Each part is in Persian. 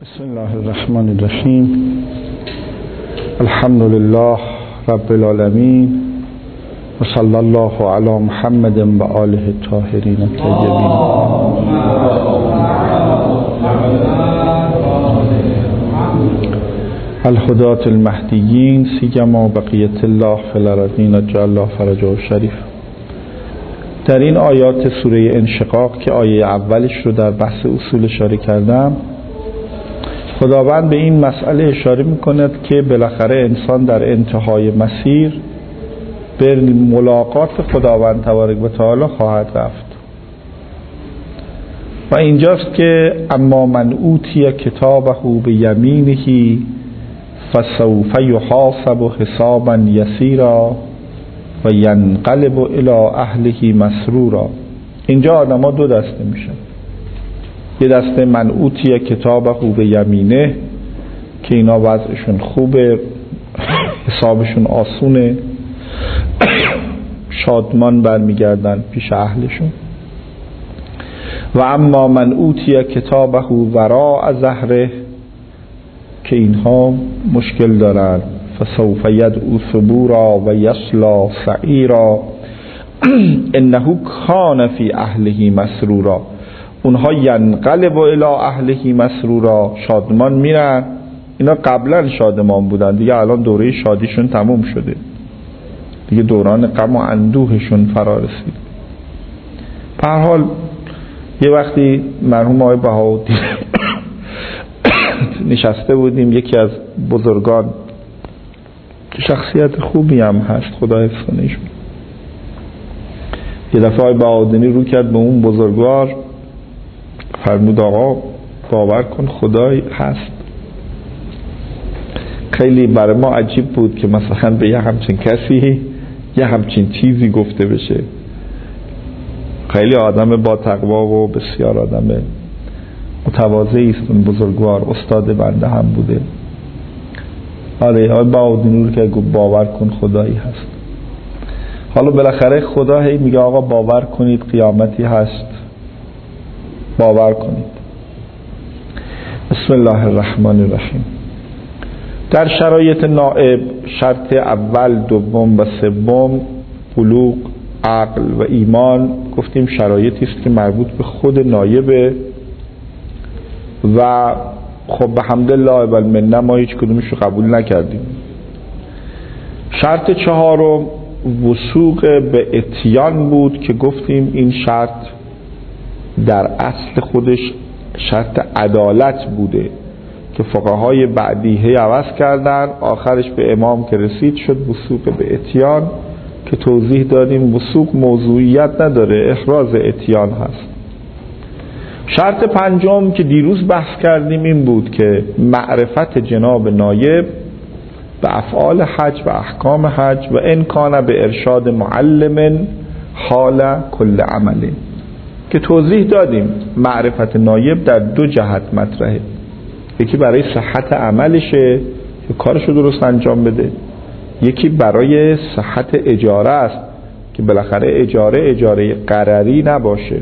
بسم الله الرحمن الرحیم. الحمد لله رب العالمین و صلی الله علی محمد و آله الطاهرین الطیبین. الهداة المهدیین سیما بقیت الله فی الارضین اجل الله فرجه شریف. در این آیات سوره انشقاق که آیه اولش رو در بحث اصول اشاره کردم، خداوند به این مسئله اشاره می‌کند که بالاخره انسان در انتهای مسیر به ملاقات خداوند تبارک و تعالی خواهد رفت. و اینجاست که اما من اوتی کتابه بیمینه فسوف یحاسب حسابا یسیرا و ینقلب الی اهله مسرورا. اینجا آدم‌ها دو دسته میشن. یه دسته من اوتی کتابه بیمینه که اینا وضعشون خوبه، حسابشون آسونه، شادمان برمیگردن پیش اهلشون. و اما من اوتی کتابه وراء ظهره که اینها مشکل دارن، فسوف یدعو ثبورا و یصلی سعیرا انه کان فی اهله مسرورا. اونها ینقلب الی اهله مسرورا، شادمان میرن. اینا قبلا شادمان بودن، دیگه الان دوره شادیشون تموم شده، دیگه دوران غم و اندوهشون فرا رسید. به هر حال یه وقتی مرحوم آقای بهاءالدین نشسته بودیم، یکی از بزرگان شخصیت خوبی هم هست، خدا حفظ کنه ایشون، یه دفعه آقای بهاءالدینی رو کرد به اون بزرگوار، فرمود آقا باور کن خدای هست. خیلی برای ما عجیب بود که مثلا به یه همچین کسی یه همچین چیزی گفته بشه. خیلی آدم با تقوا و بسیار آدم متواضعی است اون بزرگوار، استاد بنده هم بوده. آره آقای بهاءالدین رو که گفت باور کن خدایی هست. حالا بالاخره خدا هی میگه آقا باور کنید قیامتی هست، باور کنید. بسم الله الرحمن الرحیم. در شرایط نائب شرط اول، دوم و سوم بلوغ، عقل و ایمان گفتیم شرایطی است که مربوط به خود نایبه و خب به حمدالله و المنه ما هیچ کدومش رو قبول نکردیم. شرط چهارم وثوق به اتیان بود که گفتیم این شرط در اصل خودش شرط عدالت بوده که فقهای بعدی هی عوض کردن، آخرش به امام که رسید شد وثوق به اتیان که توضیح دادیم وثوق موضوعیت نداره، احراز اتیان هست. شرط پنجم که دیروز بحث کردیم این بود که معرفت جناب نایب به افعال حج و احکام حج و ان کان به ارشاد معلم حال کل عمله که توضیح دادیم معرفت نایب در دو جهت مطرحه. یکی برای صحت عملشه که کارشو درست انجام بده، یکی برای صحت اجاره است که بالاخره اجاره قرری نباشه.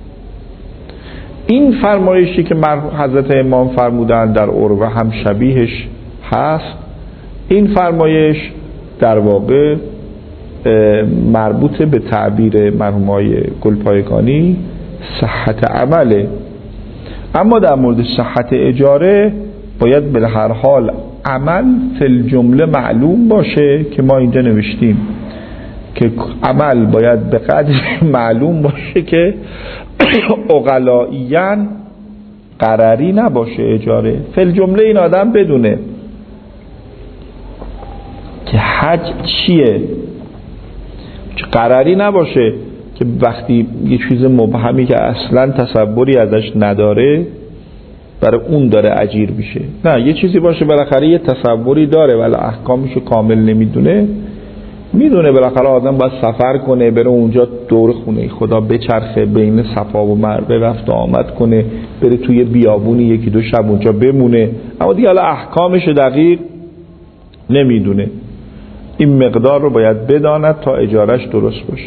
این فرمایشی که حضرت امام فرمودن در عروه هم شبیهش هست. این فرمایش در واقع مربوط به تعبیر مرحومای گلپایگانی صحت عمله، اما در مورد صحت اجاره باید به هر حال عمل فی الجمله معلوم باشه که ما اینجا نوشتیم که عمل باید به قدر معلوم باشه که عقلائیاً قرری نباشه اجاره. فی الجمله این آدم بدونه که حج چیه، قرری نباشه که وقتی یه چیز مبهمی که اصلا تصوری ازش نداره برای اون داره اجیر میشه. نه، یه چیزی باشه بالاخره یه تصوری داره ولی احکامشو کامل نمیدونه. میدونه بالاخره آدم باید سفر کنه، بره اونجا دور خونه خدا بچرخه، بین صفا و مروه رفت و آمد کنه، بره توی بیابونی یکی دو شب اونجا بمونه، اما دیگه حالا احکامشو دقیق نمیدونه. این مقدار رو باید بداند تا اجارش درست باشه.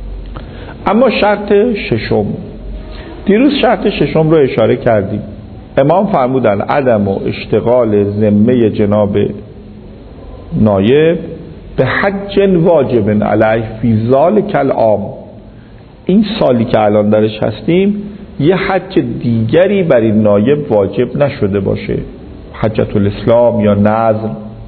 اما شرط ششم، دیروز شرط ششم رو اشاره کردیم امام فرمودن عدم و اشتغال ذمه جناب نایب به حج واجب علیه فی ذلک العام، این سالی که الان درش هستیم یه حج دیگری بر این نایب واجب نشده باشه، حجت الاسلام یا نذر.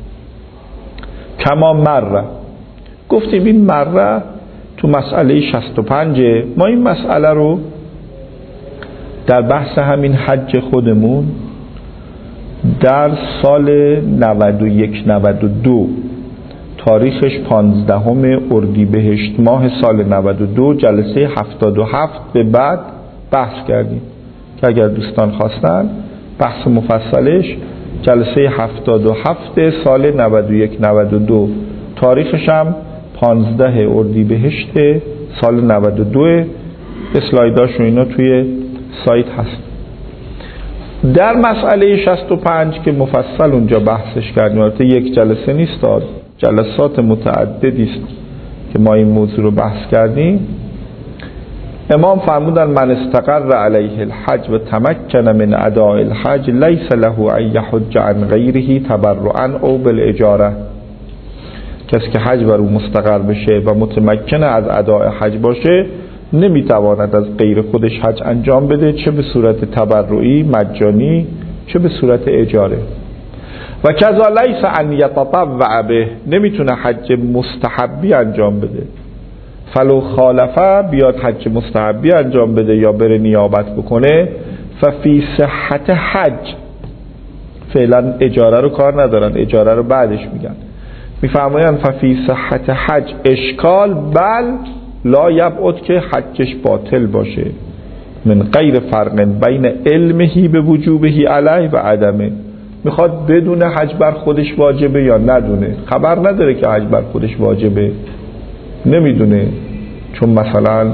کما مره، گفتیم این مره تو مسئله 65. ما این مسئله رو در بحث همین حج خودمون در سال 91-92 تاریخش 15 اردیبهشت ماه سال 92 جلسه 77 به بعد بحث کردیم که اگر دوستان خواستن بحث مفصلش جلسه 77 سال 91-92 تاریخش هم 15 اردیبهشت سال 92. اسلایداش و اینا توی سایت هست. در مسئله 65 که مفصل اونجا بحثش کردیم، البته یک جلسه نیست، جلسات متعددی است که ما این موضوع رو بحث کردیم. امام فرمودن من استقر علیه الحج و تمکن من اداء الحج لیس له ان یحج عن غیره تبرعا او بالاجاره، کسی که حج بر او مستقر بشه و متمکن از اداء حج باشه نمیتواند از غیر خودش حج انجام بده، چه به صورت تبرعی مجانی چه به صورت اجاره. و کذا لیس ان یتطوع به، نمیتونه حج مستحبی انجام بده. فلو خالفه، بیاد حج مستحبی انجام بده یا بره نیابت بکنه، ففی صحت حج، فعلا اجاره رو کار ندارن، اجاره رو بعدش میگن، میفرمایند ففی صحت حج اشکال بل لا یبعد که حجش باطل باشه، من غیر فرق بین علمه به وجوبه علیه و عدمه، میخواد بدون حج بر خودش واجبه یا ندونه، خبر نداره که حج بر خودش واجبه، نمیدونه چون مثلا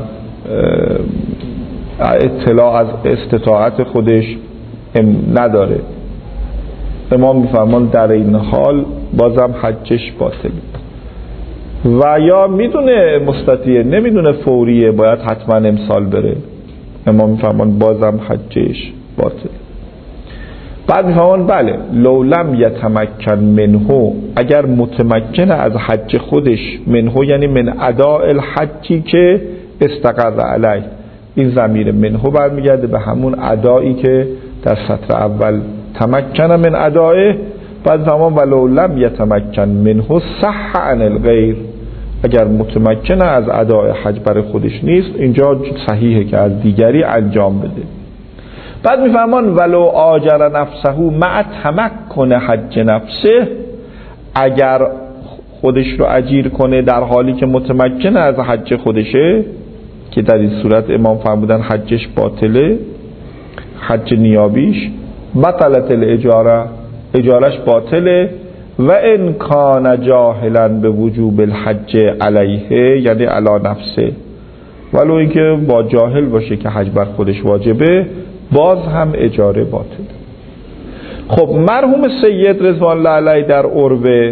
اطلاع از استطاعت خودش نداره. امام میفرمان در این حال بازم حجش باطله. و یا میدونه مستطیع، نمیدونه فوریه باید حتما امسال بره، امام میفرمان بازم حجش باطله. بعد میفرمان بله لو لم یتمکن منه، اگر متمکن از حج خودش، منه یعنی من اداء الحجی که استقر علیه، این ضمیر منه برمیگرده به همون ادایی که در سطر اول تمکن من ادائه. بعد فرمان ولو لم یتمکن منه صح عن الغیر، اگر متمکن از اداء حج برای خودش نیست اینجا صحیحه که از دیگری انجام بده. بعد میفرمان ولو آجر نفسه مع تمکن حج نفسه، اگر خودش رو اجیر کنه در حالی که متمکن از حج خودشه، که در این صورت امام فرمودن حجش باطله، حج نیابیش بطلت الاجاره، اجارش باطله. و ان کان جاهلا به وجوب الحج علیه یعنی علی نفسه، ولو اینکه با جاهل باشه که حج بر خودش واجبه باز هم اجاره باطل. خب مرحوم سید رضوان الله علیه در عروه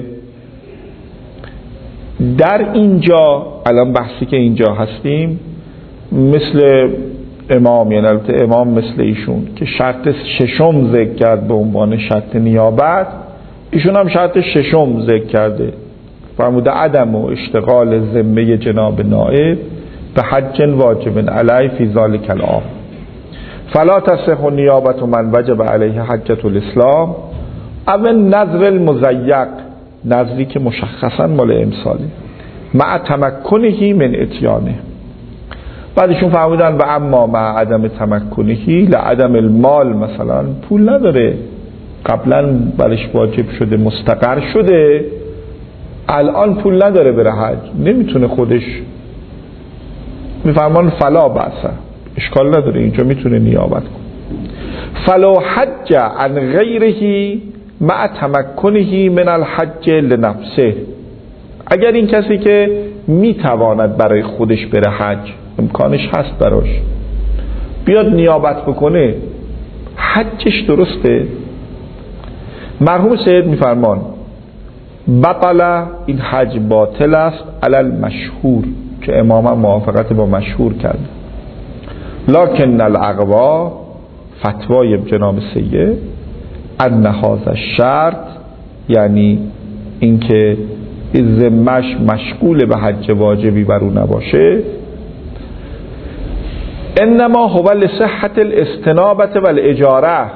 در اینجا، الان بحثی که اینجا هستیم مثل امام، یعنی البته امام مثل ایشون که شرط ششم ذکر کرد به عنوان شرط نیابت، ایشون هم شرط ششم ذکر کرده، فرموده عدم و اشتغال ذمه جناب نائب به حج واجب علیه فی ذلک العام، فلا تصح نیابت من وجب علیه حجت الاسلام او نذر المزیق، نذری که مشخصا مال امساله، مع تمکنه من اتیانه. بعدشون فهمیدن و اما مع عدم تمکنهی لعدم المال، مثلا پول نداره، قبلا برش واجب شده مستقر شده، الان پول نداره بره حج، نمیتونه خودش، میفرمان فلا بأسه، اشکال نداره، اینجا میتونه نیابت کنه. فلو حج عن غیره مع تمکنه من الحج لنفسه، اگر این کسی که میتواند برای خودش بره حج، امکانش هست براش، بیاد نیابت بکنه، حجش درسته. مرحوم سید میفرمان بطل، این حج باطل است علل مشهور، که امام موافقت با مشهور کرد. لکن الاقوا فتوای جناب سید ان هذا شرط، یعنی اینکه ذمه‌اش مشغول به حج واجبی بر او نباشه، انما هو لصحت الاستنابه و الاجاره،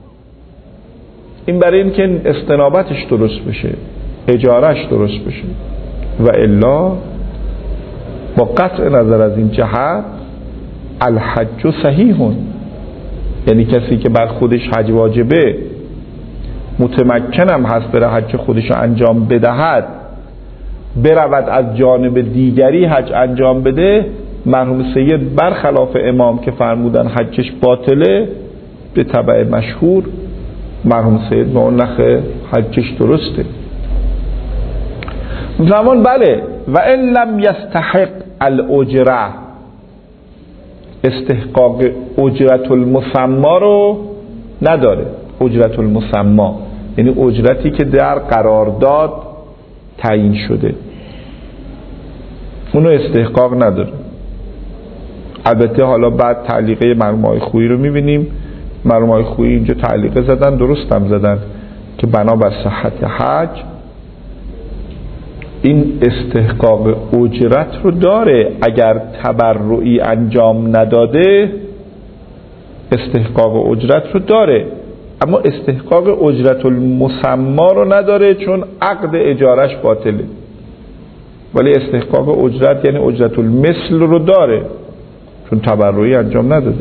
این برای اینکه استنابتش درست بشه، اجارهش درست بشه، و الا با قطع نظر از این جهت الحج صحیح، یعنی کسی که بر خودش حج واجبه متمکنم هست بره حج خودش رو انجام بدهد، برود از جانب دیگری حج انجام بده، مرحوم سید برخلاف امام که فرمودن حجش باطله، به تبع مشهور مرحوم سید با اون نخه حجش درسته. زمان بله و ان لم یستحق الاجره، استحقاق اجرت المسما رو نداره. اجرت المسما یعنی اجرتی که در قرارداد تعیین شده، اونو استحقاق نداره. البته حالا بعد تعلیقه مرحوم آقای خویی رو میبینیم، مرحوم آقای خویی اینجا تعلیقه زدن، درست هم زدن که بنابر صحت حج این استحقاق اجرت رو داره، اگر تبرعی انجام نداده استحقاق اجرت رو داره، اما استحقاق اجرت المسما رو نداره چون عقد اجارش باطله، ولی استحقاق اجرت یعنی اجرت المثل رو داره چون تبرعی انجام نداده.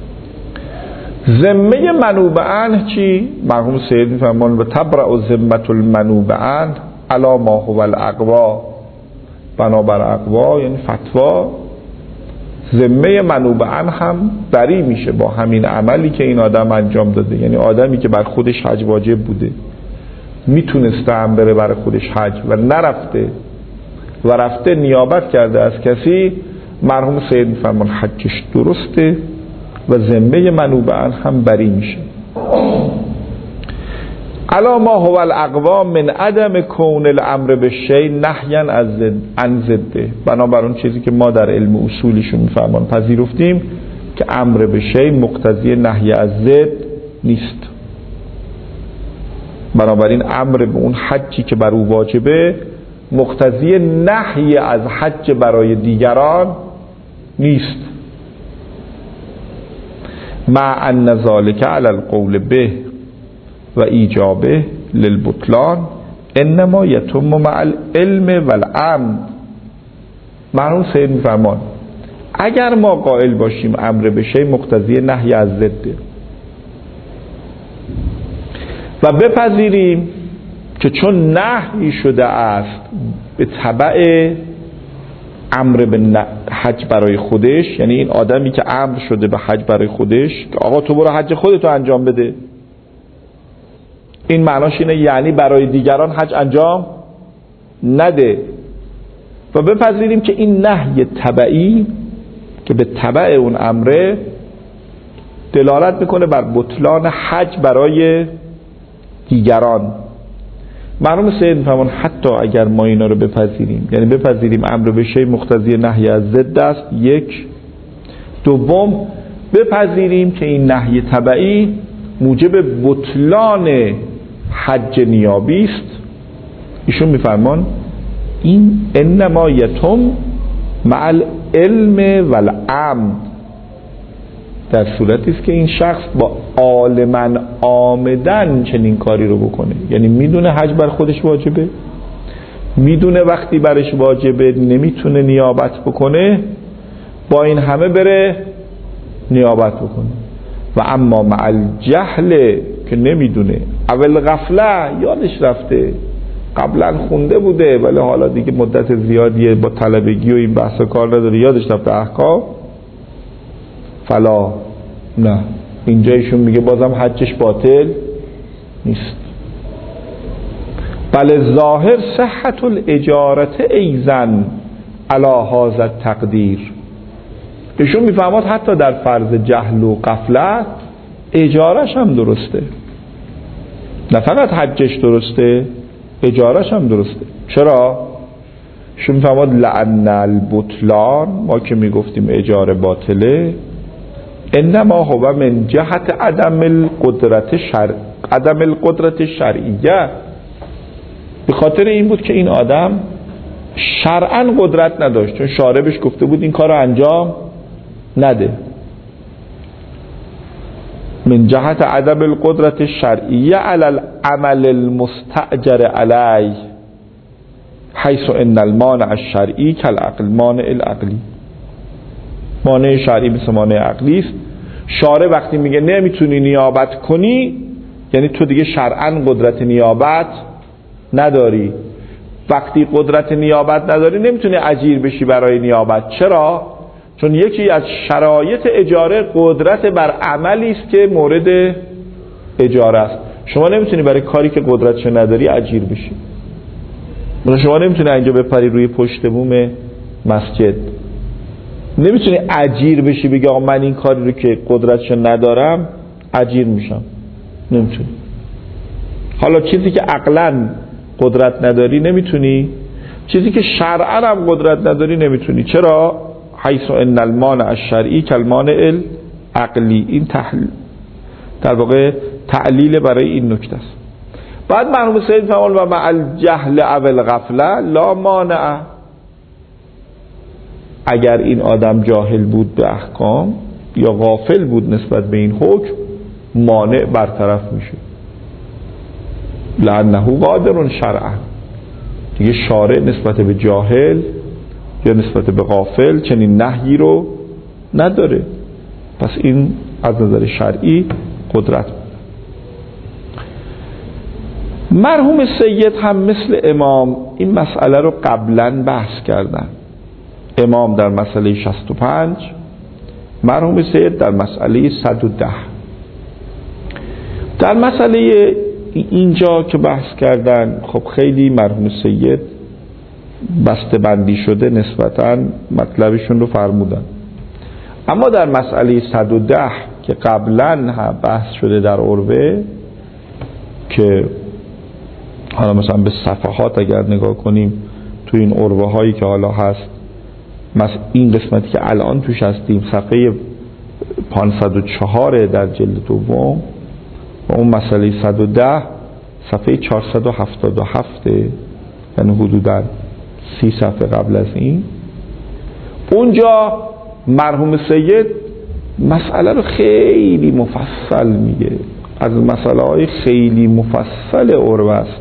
ذمه منوب عنه چی؟ مرحوم سید میفرمان و تبرع ذمه المنوب عنه علی ما هو الاقوا، بنابر اقوا یعنی فتوا، ذمه منوب عنه هم بری میشه با همین عملی که این آدم انجام داده. یعنی آدمی که بر خودش حج واجب بوده، میتونسته هم بره بر خودش حج و نرفته و رفته نیابت کرده از کسی، مرحوم سید میفرمان حجش درسته و ذمه منوب عنه هم بری میشه. علا ما هو الاقوا من عدم کون الامر بالشیء نهیا عن ضده، بنابر اون چیزی که ما در علم اصولیشون میفهمان پذیرفتیم که امر به شیء مقتضی نهی از ضد نیست. بنابراین امر به اون حجی که بر او واجبه مقتضی نهی از حج برای دیگران نیست. مع ان ذلک علی القول به و ایجابه للبطلان انما یتم مع العلم والامن. مرحوم سید میفرمان اگر ما قائل باشیم امر به شیء مقتضی نهی از ضده و بپذیریم که چون نهی شده است به تبع امر به حج برای خودش، یعنی این آدمی که امر شده به حج برای خودش که آقا تو برو حج خودتو انجام بده، این معناش اینه یعنی برای دیگران حج انجام نده، و بپذیریم که این نهی تبعی که به تبع اون امره دلالت میکنه بر بطلان حج برای دیگران. مرحوم سید میفرمان حتی اگر ما اینا رو بپذیریم، یعنی بپذیریم امر به شیء مقتضی نهی از ضد است، یک، دوم بپذیریم که این نهی تبعی موجب بطلان حج نیابی است، ایشون میفرمان این انما یتم مع العلم والعمد، در صورتی است که این شخص با عالما آمدن چنین کاری رو بکنه، یعنی میدونه حج بر خودش واجبه، میدونه وقتی برش واجبه نمیتونه نیابت بکنه، با این همه بره نیابت بکنه. و اما مع الجهل که نمیدونه، اول غفله یادش رفته، قبلا خونده بوده ولی حالا دیگه مدت زیادیه با طلبگی و این بحثا کار نداره، یادش رفته احکام، فلا، نه، اینجا ایشون میگه بازم حجش باطل نیست. بله ظاهر صحت الاجارت ایزن علی هذا التقدیر، ایشون میفهمد حتی در فرض جهل و غفلت اجارش هم درسته، نه فقط حجش درسته اجارش هم درسته. چرا؟ ایشون میفهمد لأن البطلان، ما که میگفتیم اجاره باطله، انما هو من جهت عدم القدرت شرعیه، به خاطر این بود که این آدم شرعاً قدرت نداشت، چون شارع بهش گفته بود این کار رو انجام نده. من جهت عدم القدرت شرعیه علی العمل المستأجر علیه حیث ان المانع الشرعی کالعقل مانع العقلی. مانع شرعی مثل مانع عقلی است. شارع وقتی میگه نمیتونی نیابت کنی، یعنی تو دیگه شرعاً قدرت نیابت نداری. وقتی قدرت نیابت نداری نمیتونی اجیر بشی برای نیابت. چرا؟ چون یکی از شرایط اجاره قدرت بر عملی است که مورد اجاره است. شما نمیتونی برای کاری که قدرتش نداری اجیر بشی. شما نمیتونی اینجا بپری روی پشت بوم مسجد، نمیتونی اجیر بشی بگی آقا من این کاری رو که قدرتش ندارم اجیر میشم. نمیتونی. حالا چیزی که عقلاً قدرت نداری نمیتونی، چیزی که شرعاً هم قدرت نداری نمیتونی. چرا؟ حیث ان المانع الشرعی کالمانع العقلی. این تحلیل در واقع تعلیل برای این نکته است. بعد مرحوم سید فرمود و مع الجهل او الغفله لا مانع. اگر این آدم جاهل بود به احکام یا غافل بود نسبت به این حکم، مانع برطرف میشه. لانه قادر شرعا. دیگه شارع نسبت به جاهل یا نسبت به غافل چنین نهی رو نداره، پس این از نظر شرعی قدرت. مرحوم سید هم مثل امام این مسئله رو قبلا بحث کردن. امام در مسئله 65، مرحوم سید در مسئله 110. در مسئله اینجا که بحث کردن خب خیلی مرحوم سید بسته بندی شده نسبتاً مطلبشون رو فرمودن. اما در مسئله 110 که قبلا بحث شده در عروه، که حالا مثلا به صفحات اگر نگاه کنیم تو این عروه هایی که حالا هست، این قسمتی که الان توش هستیم صفحه 504 در جلد دوم و اون مسئله 110 صفحه 477، یعنی حدوداً 30 صفحه قبل از این. اونجا مرحوم سید مسئله رو خیلی مفصل میگه، از مسئله های خیلی مفصل عروه است.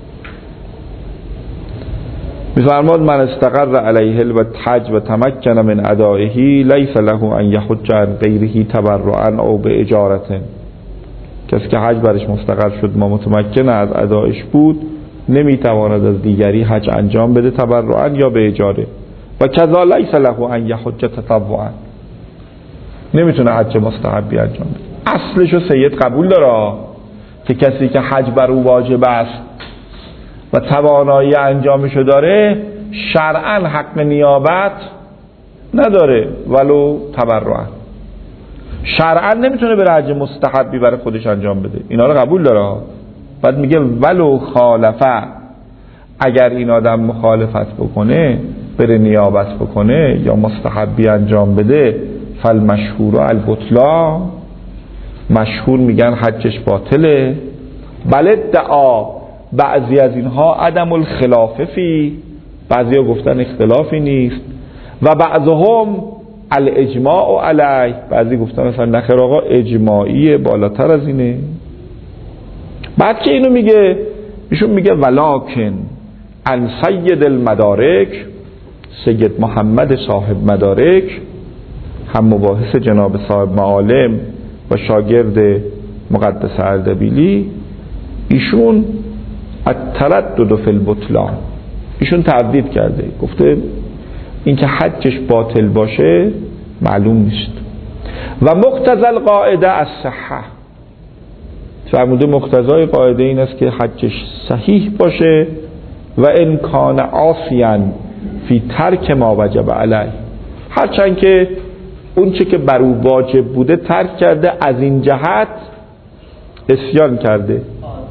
میفرماد من استقر علیه الحج و تمکن من ادائه لیس له ان یحج عن غیره تبرعا او به اجارت. کسی که حج برش مستقر شد ما متمکن از ادایش بود، نمیتواند از دیگری حج انجام بده تبرعا یا به اجاره. و کذا لیس له ان یحج تطوعا، نمیتونه حج مستحبی انجام بده. اصلشو سید قبول داره که کسی که حج بر او واجب است و توانایی انجامشو داره شرعاً حق نیابت نداره ولو تبرعا. شرعاً نمیتونه بره حج مستحبی برای خودش انجام بده، اینا رو قبول داره. بعد میگه ولو خالفه، اگر این آدم مخالفت بکنه بره نیابت بکنه یا مستحبی انجام بده، فالمشهور البطلان، مشهور میگن حجش باطله. بله دعا بعضی از اینها عدم الخلاف فی، بعضی ها گفتن اختلافی نیست. و بعضهم الاجماع علیه، بعضی گفتن مثلا نخیر آقا اجماعیه بالاتر از اینه. بعد که اینو میگه ایشون میگه ولکن ان سید المدارک، سید محمد صاحب مدارک، هم مباحث جناب صاحب معالم و شاگرد مقدس اردبیلی، ایشون التردد فی البطلان، ایشون تردید کرده، گفته این که حجش باطل باشه معلوم نیست. و مقتضی القاعده الصحه، فرموده مقتضای قاعده این است که حجش صحیح باشه. و ان کان عاصیا فی ترک ما وجب علیه، هرچند که اون چه که بر او واجب بوده ترک کرده، از این جهت عصیان کرده.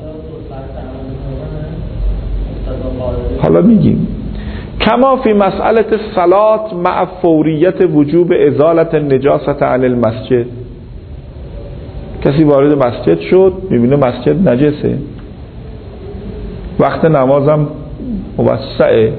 حالا میگیم کما فی مسئله صلات مع فوریت وجوب ازالت النجاست عن المسجد، کسی وارد مسجد شد میبینه مسجد نجسه، وقت نمازم موسعه،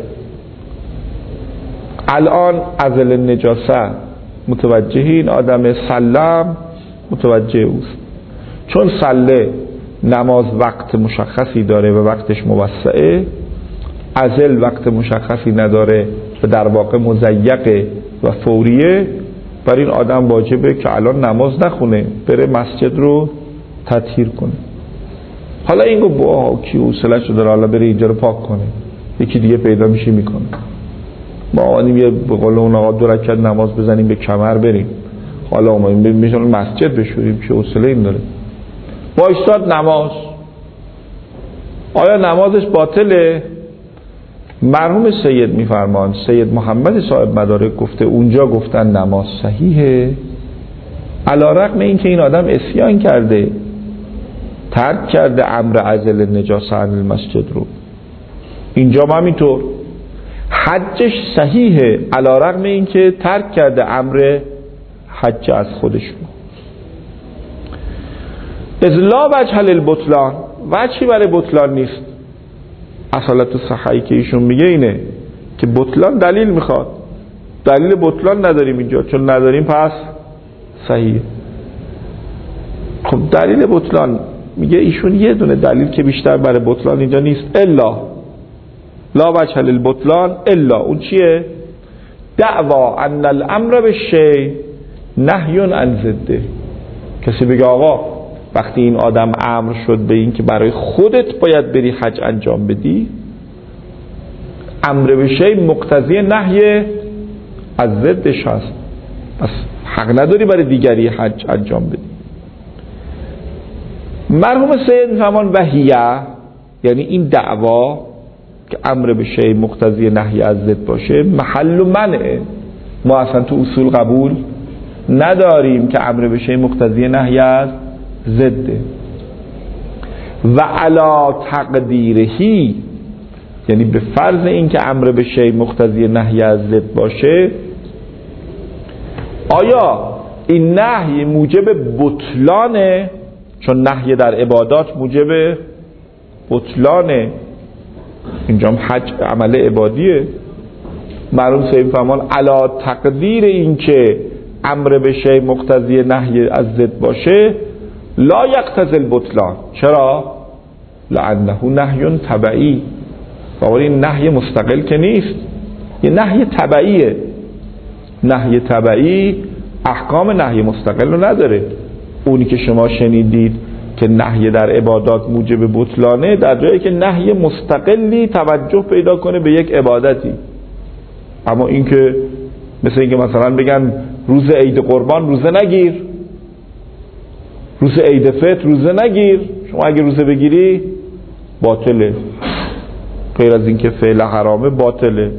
الان ازل نجاسه متوجه این آدم، سلم متوجه اوست. چون سله نماز وقت مشخصی داره و وقتش موسعه، ازل وقت مشخصی نداره و در واقع مضیقه و فوریه، بر این آدم واجبه که الان نماز نخونه، بره مسجد رو تطهیر کنه. حالا این با کی حوصله‌اش رو داره حالا بره اینجا رو پاک کنه، یکی دیگه پیدا میشه میکنه. ما آمدیم یه به قول اون آقا 2 رکعت نماز بزنیم به کمر بریم، حالا اومدیم میشون مسجد بشوریم، چه حوصله این داره؟ وایساد نماز، آیا نمازش باطله؟ مرحوم سید میفرمان، سید محمد صاحب مدارک گفته اونجا گفتن نماز صحیحه، علی رغم اینکه این آدم عصیان کرده، ترک کرده امر عزل نجاسه عن المسجد رو. اینجا هم همینطور حجش صحیحه، علی رغم اینکه ترک کرده امر حج از خودشون. از لا وجه للبطلان، وجهی برای بطلان نیست. اصالت صحیحی که ایشون میگه اینه که بطلان دلیل میخواد، دلیل بطلان نداریم اینجا، چون نداریم پس صحیح. خب دلیل بطلان میگه ایشون یه دونه دلیل که بیشتر برای بطلان اینجا نیست، الا لا وجه للبطلان، الا اون چیه؟ دعوا ان الامر بالشیء نهی عن ضده. کسی بگه آقا وقتی این آدم امر شد به این که برای خودت باید بری حج انجام بدی، امر به شیء مقتضی نهی از ضدش هست، پس حق نداری برای دیگری حج انجام بدی. مرحوم سید میفرمان وحیه، یعنی این دعوا که امر به شیء مقتضی نهی از ضد باشه محل منعه. ما اصلا تو اصول قبول نداریم که امر به شیء مقتضی نهی از ضده. و علا تقدیرهی، یعنی به فرض این که امر به شیء مقتضی نهی از ضد باشه، آیا این نهی موجب بطلانه؟ چون نهی در عبادات موجب بطلانه، اینجا حج عمل عبادیه. مرحوم سید فرمان علا تقدیر این که امر به شیء مقتضی نهی از ضد باشه لا یقتضی البطلان. چرا؟ لانه نهی تبعی، باور این نهی مستقل که نیست، یه نهی تبعیه. نهی تبعی احکام نهی مستقل رو نداره. اونی که شما شنیدید که نهی در عبادات موجب بطلانه، در جایی که نهی مستقلی توجه پیدا کنه به یک عبادتی. اما این که مثل اینکه مثلا بگن روز عید قربان روزه نگیر، روز عید فطر روزه نگیر، شما اگه روزه بگیری باطله، غیر از اینکه فعل حرامه باطله.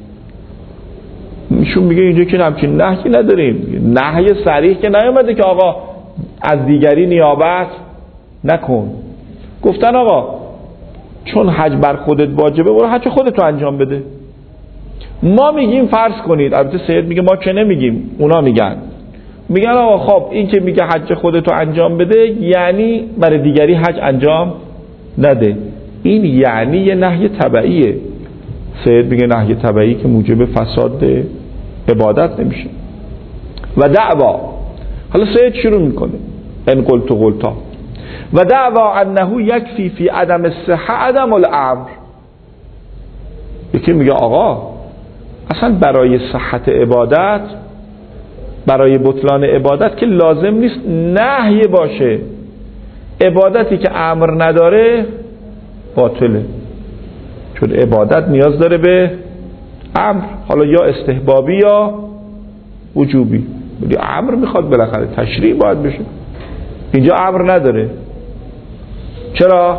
ایشون میگه اینجا که همچین نهی نداریم، نهی صریح که نیامده که آقا از دیگری نیابت نکن. گفتن آقا چون حج بر خودت واجبه برو حج خودت رو انجام بده. ما میگیم فرض کنید، البته سید میگه ما که نمیگیم، اونا میگن آقا خب این که میگه حج خودت رو انجام بده یعنی برای دیگری حج انجام نده. این یعنی یه نهی تبعیه. سید میگه نهی تبعی که موجب فساد عبادت نمیشه. و دعوا، حالا سید شروع میکنه ان قلتا و دعوا انه یکفی فی عدم الصحه عدم الامر. یکی میگه آقا اصلا برای صحت عبادت، برای بطلان عبادت که لازم نیست نهی باشه، عبادتی که امر نداره باطله، چون عبادت نیاز داره به امر، حالا یا استحبابی یا وجوبی. ولی امر میخواد بالاخره تشریع باید بشه، اینجا امر نداره. چرا؟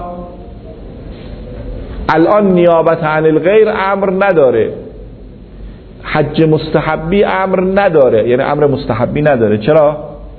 الان نیابت عن الغیر امر نداره، حج مستحبی امر نداره، یعنی امر مستحبی نداره. چرا؟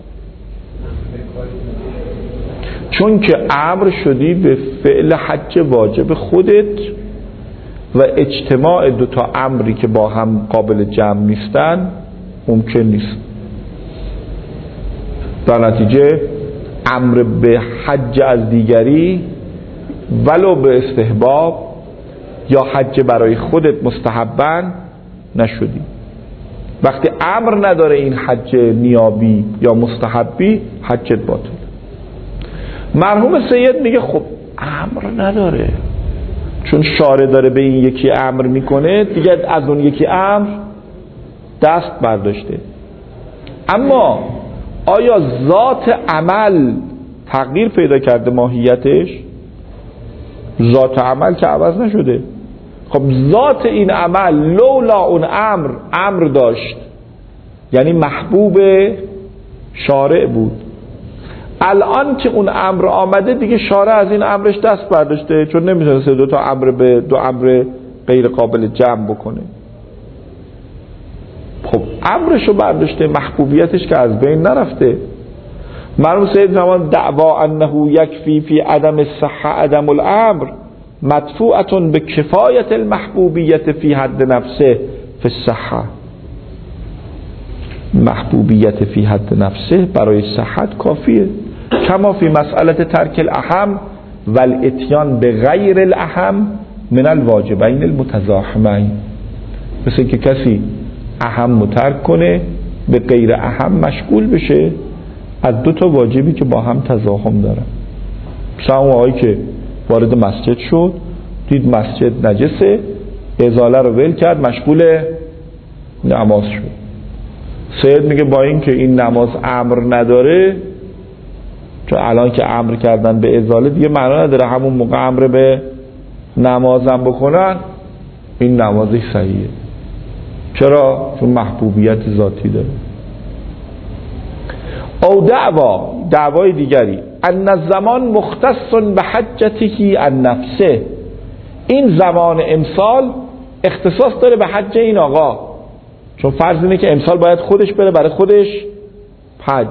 چون که امر شدی به فعل حج واجب خودت و اجتماع دوتا امری که با هم قابل جمع نیستن ممکن نیست. در نتیجه امر به حج از دیگری ولو به استحباب یا حج برای خودت مستحباً نشدی. وقتی امر نداره این حج نیابی یا مستحبی، حجت باطل. مرحوم سید میگه خب امر نداره، چون شارع داره به این یکی امر میکنه دیگه از اون یکی امر دست برداشته. اما آیا ذات عمل تغییر پیدا کرده؟ ماهیتش ذات عمل که عوض نشده. خب ذات این عمل لولا اون امر داشت، یعنی محبوب شارع بود. الان که اون امر آمده دیگه شارع از این امرش دست برداشته، چون نمیتونسته دو تا امر به دو امر غیر قابل جمع بکنه. خب امرشو برداشته، محبوبیتش که از بین نرفته. مرحوم سید زمان دعوا انه یکفی فی عدم الصحه عدم الامر مدفوعه به کفایت المحبوبیت فی حد نفسه فی الصحه. محبوبیت فی حد نفسه برای صحت کافیه، کما فی مسئله ترک الاهم و الاتیان به غیر الاهم من الواجبین المتزاحمین. مثل که کسی اهم ترک کنه به غیر اهم مشغول بشه از دو تا واجبی که با هم تزاحم دارن. مثلا اون آقایی که وارد مسجد شد دید مسجد نجسه، ازاله رو ول کرد، مشغول نماز شد. سید میگه با این که این نماز امر نداره، چون الان که امر کردن به ازاله دیگه معنا نداره همون موقع امر به نمازم بکنن، این نمازش صحیحه. چرا؟ چون محبوبیت ذاتی داره. او دعوای دیگری ان الزمان مختص به حجته عن نفسه. این زمان امسال اختصاص داره به حج این آقا، چون فرض اینه که امسال باید خودش بره برای خودش حج.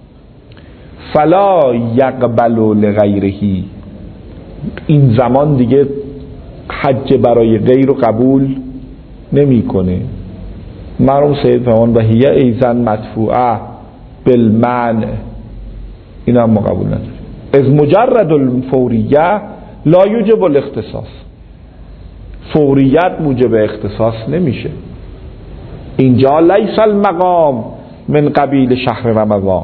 فلا یقبل لغیره، این زمان دیگه حج برای غیر رو قبول نمیکنه. مرحوم سید فرمان و هی ایزن مدفوعه بالمنع، این هم ما قبول نداره. از مجرد الفوریه لا یوجب الاختصاص، فوریت موجب اختصاص نمیشه. اینجا لیس المقام من قبیل شهر رمضان،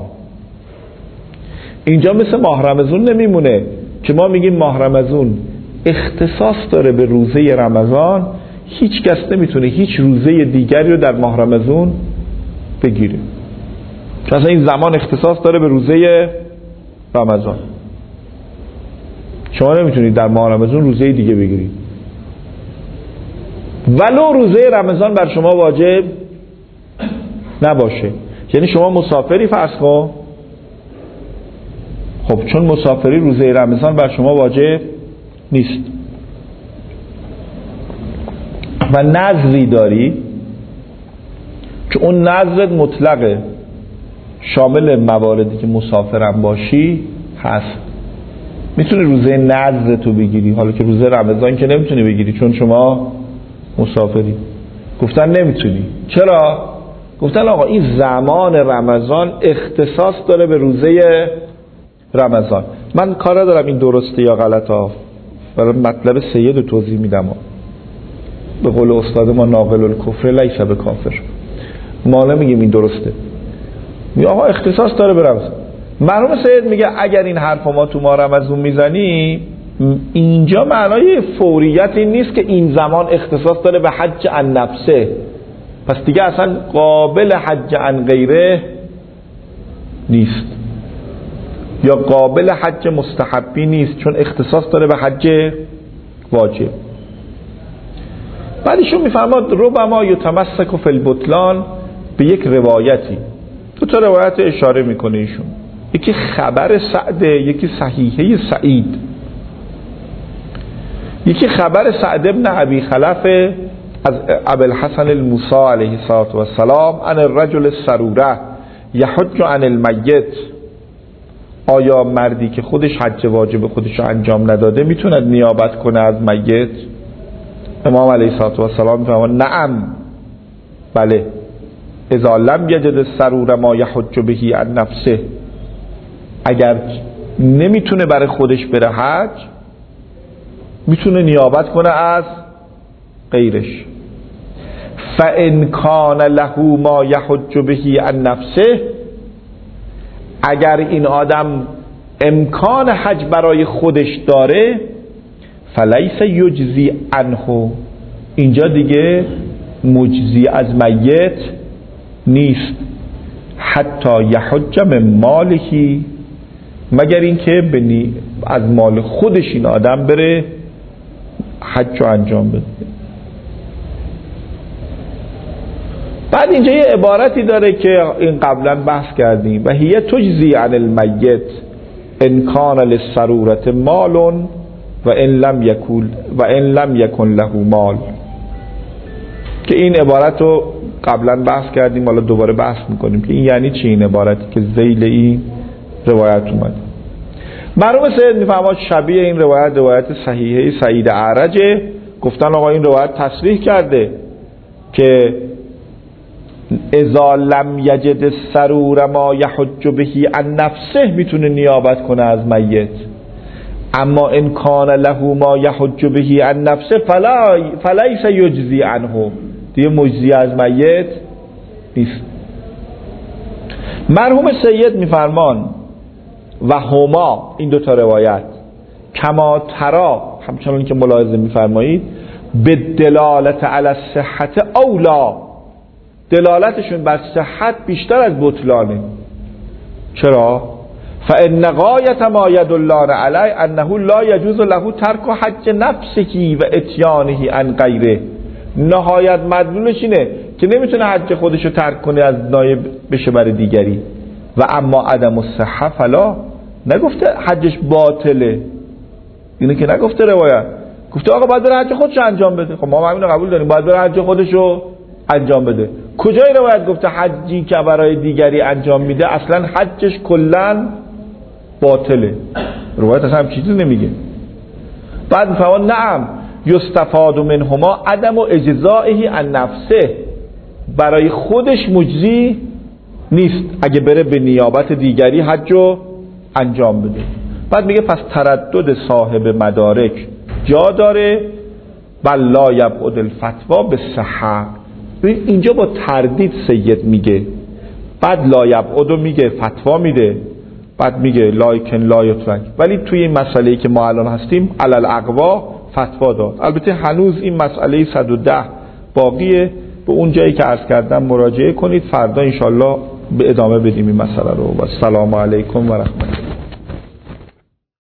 اینجا مثل ماه رمضان نمیمونه که ما میگیم ماه رمضان اختصاص داره به روزه رمضان، هیچ کس نمیتونه هیچ روزه دیگری رو در ماه رمضان بگیره، چون اصلا این زمان اختصاص داره به روزه رمضان. شما نمیتونید در ماه رمضان روزه دیگه بگیرید، ولو روزه رمضان بر شما واجب نباشه. یعنی شما مسافری فرض کن، خب چون مسافری روزه رمضان بر شما واجب نیست و نذری داری که اون نذرت مطلقه، شامل مواردی که مسافرم باشی هست، میتونی روزه نذر تو بگیری، حالا که روزه رمضان که نمیتونی بگیری چون شما مسافری. گفتن نمیتونی. چرا؟ گفتن آقا این زمان رمضان اختصاص داره به روزه رمضان. من کار دارم این درسته یا غلطه ها، برای مطلب سید رو توضیح میدم. به قول استاد ما ناقل الکفر لیس به کافر، ما نمیگیم این درسته، میگه آقا اختصاص داره به رمضان. مرحوم سید میگه اگر این حرف ما تو ما رمضان میزنی، اینجا معنای فوریت این نیست که این زمان اختصاص داره به حج عن نفسه، پس دیگه اصلا قابل حج عن غیره نیست یا قابل حج مستحبی نیست، چون اختصاص داره به حج واجب. بعدشون میفرماد ربما یتمسک فی البطلان به یک روایتی، دو تا روایت اشاره میکنه ایشون، یکی خبر سعد، یکی صحیحه سعید. یکی خبر سعد ابن ابی خلف از ابی الحسن الموسی علیه السلام عن الرجل السروره یحج عن المیت. آیا مردی که خودش حج واجب خودش رو انجام نداده میتوند نیابت کنه از میت؟ امام علیه السلام میفرماید نعم، بله، اذا لم یجد السرور ما یحج به عن نفسه، اگر نمیتونه برای خودش بره حج میتونه نیابت کنه از غیرش. فَإِنْ كَانَ لَهُ مَا يَحُجُّ بِهِ عَنْ نَفْسِهِ، اگر این آدم امکان حج برای خودش داره، فَلَيْسَ يُجْزِي عَنْهُ، اینجا دیگه مجزی از میت نیست، حتی یحج من ماله، مگر اینکه از مال خودش این آدم بره حج رو انجام بده. بعد اینجا یه عبارتی داره که این قبلا بحث کردیم، و هی تجزی عن المیت ان کان للضرورة مال و ان لم یکن له مال، که این عبارت رو قبلا بحث کردیم، حالا دوباره بحث میکنیم که این یعنی چی، این عبارتی که ذیل این روایت اومده. مرحوم سید میفرماد شبیه این روایت صحیحه سعید اعرجه. گفتن آقا این روایت تصریح کرده که اذا لم یجد السرور ما یحج به عن نفسه میتونه نیابت کنه از میت، اما ان کان له ما یحج به عن نفسه فلیس یجزی عنه، دیگه مجزی از میت نیست. مرحوم سید میفرمان و هما، این دوتا روایت کما ترا، همچنان که ملاحظه میفرمایید، به دلالت علی الصحت اولا، دلالتشون بر صحت بیشتر از بطلانه. چرا؟ فإن غایة ما يدلان علی انه لا يجوز له ترک حج نفسه و اتیانه عن غیره، نهایت مدلولش اینه که نمیتونه حج خودشو ترک کنه از نایب بشه برای دیگری. و اما عدم الصحه فلا، نگفته حجش باطله، اینه که نگفته روایت، گفته آقا باید بره حج خودشو انجام بده. خب ما همین قبول داریم، باید بره حج خودشو انجام بده. کجای روایت گفته حجی که برای دیگری انجام میده اصلا حجش کلا باطله؟ روایت اصلا هم چیزی نمیگه. بعد میفهمن نعم یستفاد منهما عدم اجزائه عن نفسه، برای خودش مجزی نیست اگه بره به نیابت دیگری حج رو انجام بده. بعد میگه پس تردد صاحب مدارک جا داره، بل لا یبعد الفتوا به صحه. اینجا با تردید سید میگه، بعد لا یبعد میگه فتوا میده، بعد میگه لایکن لا یترک، ولی توی این مسئله‌ای که ما الان هستیم علل اقوا فتوا داد. البته هنوز این مسئله 110 باقیه، به اون جایی که عرض کردم مراجعه کنید، فردا انشالله به ادامه بدیم این مسئله رو. و السلام علیکم و رحمت الله.